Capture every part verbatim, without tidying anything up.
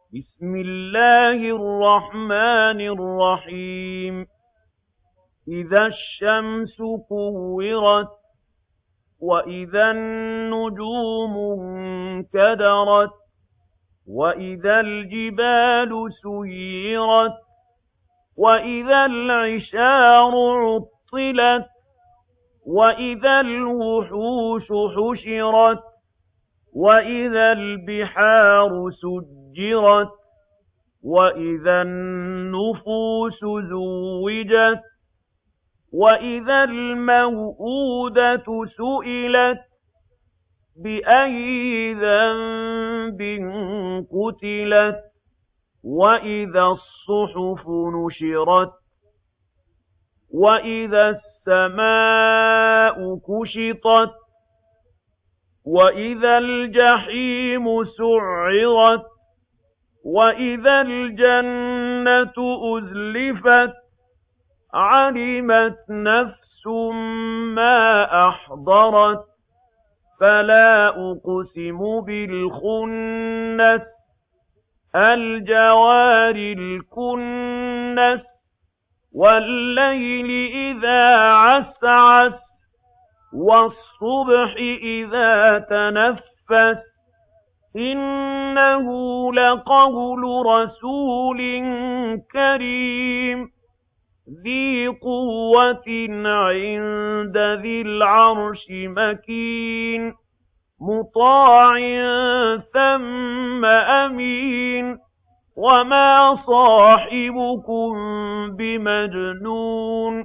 بسم الله الرحمن الرحيم إذا الشمس كورت وإذا النجوم انكدرت وإذا الجبال سيرت وإذا العشار عطلت وإذا الوحوش حشرت وإذا البحار سجرت وإذا النفوس زوجت وإذا الموءودة سئلت بأي ذنب قتلت وإذا الصحف نشرت وإذا السماء كشطت وإذا الجحيم سعرت وإذا الجنة أزلفت علمت نفس ما أحضرت فلا أقسم بالخنس الجوار الكنس والليل إذا عسعس والصبح إذا تنفس إنه لقول رسول كريم ذي قوة عند ذي العرش مكين مطاع ثم أمين وما صاحبكم بمجنون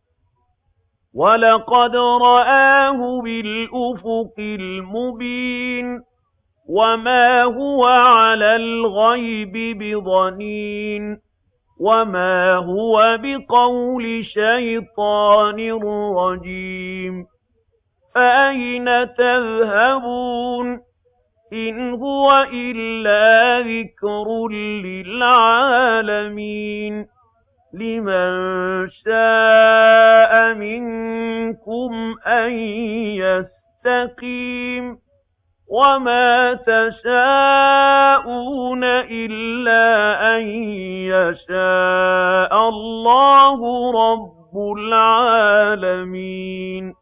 ولقد رآه بالأفق المبين وما هو على الغيب بضنين وما هو بقول شيطان رجيم فأين تذهبون إن هو إلا ذكر للعالمين لمن شاء منكم أن يستقيم وما تشاءون إلا أن يشاء الله رب العالمين